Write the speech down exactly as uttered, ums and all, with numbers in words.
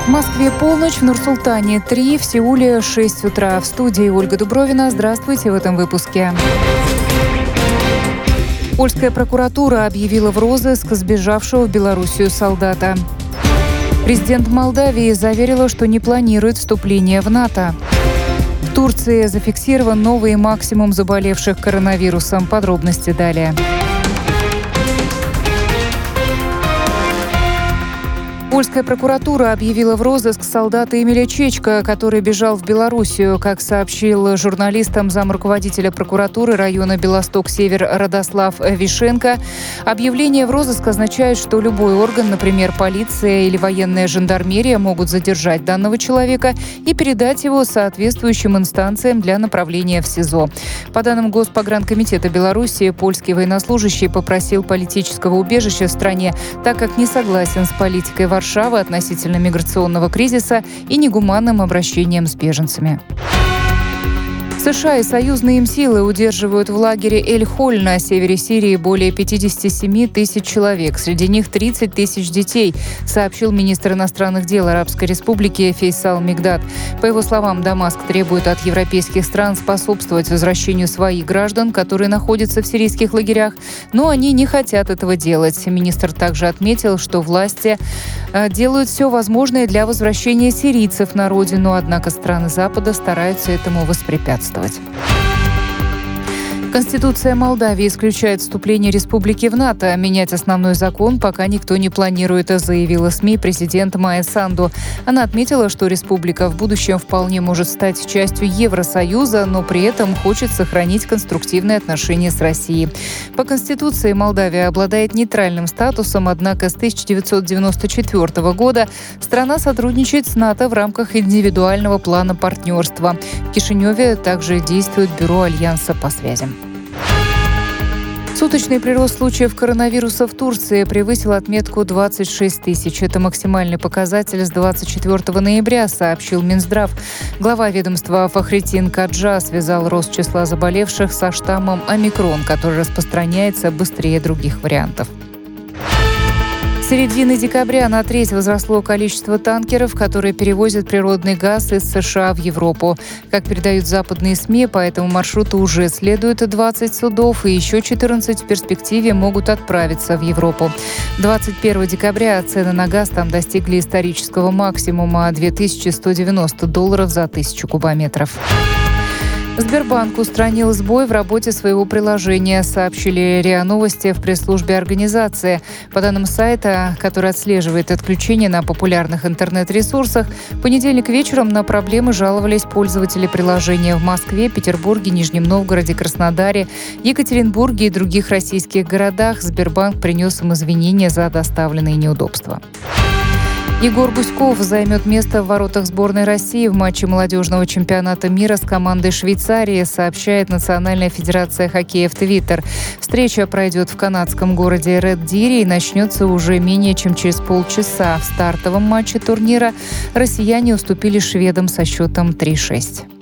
В Москве полночь, в Нур-Султане три, в Сеуле шесть утра. В студии Ольга Дубровина. Здравствуйте в этом выпуске. Польская прокуратура объявила в розыск сбежавшего в Белоруссию солдата. Президент Молдавии заверила, что не планирует вступление в НАТО. В Турции зафиксирован новый максимум заболевших коронавирусом. Подробности далее. Польская прокуратура объявила в розыск солдата Эмиля Чечка, который бежал в Белоруссию. Как сообщил журналистам замруководителя прокуратуры района Белосток-Север Радослав Вишенко, объявление в розыск означает, что любой орган, например, полиция или военная жандармерия, могут задержать данного человека и передать его соответствующим инстанциям для направления в СИЗО. По данным Госпогранкомитета Беларуси, польский военнослужащий попросил политического убежища в стране, так как не согласен с политикой Варшавы относительно миграционного кризиса и негуманным обращением с беженцами. США и союзные им силы удерживают в лагере Эль-Холь на севере Сирии более пятьдесят семь тысяч человек. Среди них тридцать тысяч детей, сообщил министр иностранных дел Арабской Республики Фейсал Мигдад. По его словам, Дамаск требует от европейских стран способствовать возвращению своих граждан, которые находятся в сирийских лагерях, но они не хотят этого делать. Министр также отметил, что власти делают все возможное для возвращения сирийцев на родину, однако страны Запада стараются этому воспрепятствовать. Конституция Молдавии исключает вступление республики в НАТО. Менять основной закон пока никто не планирует, заявила СМИ президент Майя Санду. Она отметила, что республика в будущем вполне может стать частью Евросоюза, но при этом хочет сохранить конструктивные отношения с Россией. По Конституции Молдавия обладает нейтральным статусом, однако с тысяча девятьсот девяносто четвёртого года страна сотрудничает с НАТО в рамках индивидуального плана партнерства. В Кишиневе также действует бюро Альянса по связям. Суточный прирост случаев коронавируса в Турции превысил отметку двадцать шесть тысяч. Это максимальный показатель с двадцать четвёртого ноября, сообщил Минздрав. Глава ведомства Фахретдин Каджа связал рост числа заболевших со штаммом омикрон, который распространяется быстрее других вариантов. С середины декабря на треть возросло количество танкеров, которые перевозят природный газ из США в Европу. Как передают западные СМИ, по этому маршруту уже следует двадцать судов, и еще четырнадцать в перспективе могут отправиться в Европу. двадцать первого декабря цены на газ там достигли исторического максимума – две тысячи сто девяносто долларов за тысячу кубометров. Сбербанк устранил сбой в работе своего приложения, сообщили РИА Новости в пресс-службе организации. По данным сайта, который отслеживает отключения на популярных интернет-ресурсах, в понедельник вечером на проблемы жаловались пользователи приложения в Москве, Петербурге, Нижнем Новгороде, Краснодаре, Екатеринбурге и других российских городах. Сбербанк принес им извинения за доставленные неудобства. Егор Гуськов займет место в воротах сборной России в матче молодежного чемпионата мира с командой Швейцарии, сообщает Национальная федерация хоккея в Твиттер. Встреча пройдет в канадском городе Ред Дири и начнется уже менее чем через полчаса. В стартовом матче турнира россияне уступили шведам со счетом три шесть.